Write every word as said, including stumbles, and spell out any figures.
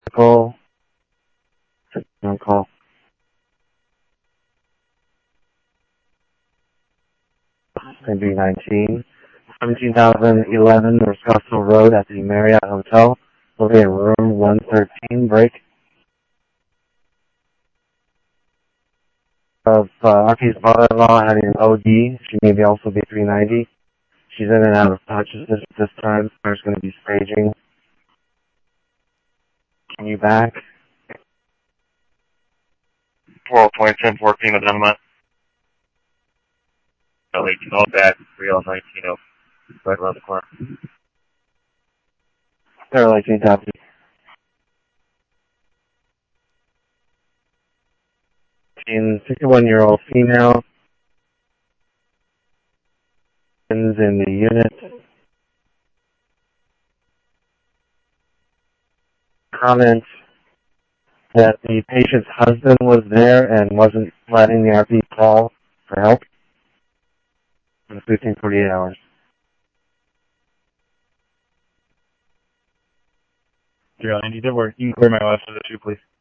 Call. On call. B nineteen. seventeen thousand eleven North Scottsville Road at the Marriott Hotel. Will be in room one thirteen. Break. Of uh, R P's mother-in-law having an O D. She may be also be three ninety. She's in and out of consciousness at this time. There's going to be staging. Can you back? twelve, twenty, ten, fourteen of them. L eighteen, all back. three L nineteen, oh, right around the corner. L eighteen, copy. fifty-one-year-old female is in the unit. Comment that the patient's husband was there and wasn't letting the R P call for help in the fifteen forty-eight hours. zero ninety, that work. You can clear my last visit too, please.